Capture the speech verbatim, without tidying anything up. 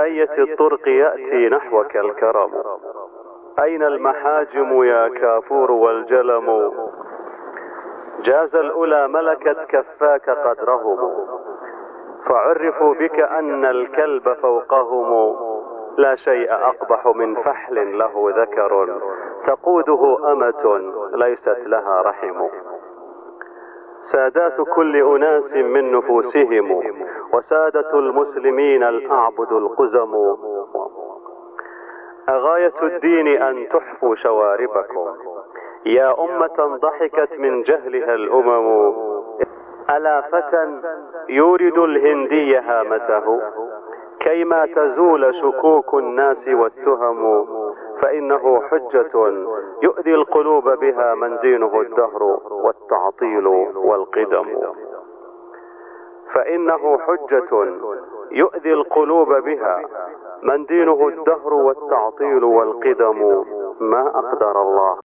أية الطرق يأتي نحوك الكرم؟ أين المحاجم يا كافور والجلم؟ جاز الأولى ملكت كفاك قدرهم، فعرفوا بك أن الكلب فوقهم. لا شيء أقبح من فحل له ذكر، تقوده أمة ليست لها رحم. سادات كل أناس من نفوسهم، وسادة المسلمين الأعبد القزم. أغاية الدين أن تحفوا شواربكم، يا أمة ضحكت من جهلها الأمم. ألا فتى يورد الهندي هامته، كيما تزول شكوك الناس والتهم. فإنه حجة يؤذي القلوب بها من دينه الدهر والتعطيل والقدم. فإنه حجة يؤذي القلوب بها من دينه الدهر والتعطيل والقدم. ما أقدر الله.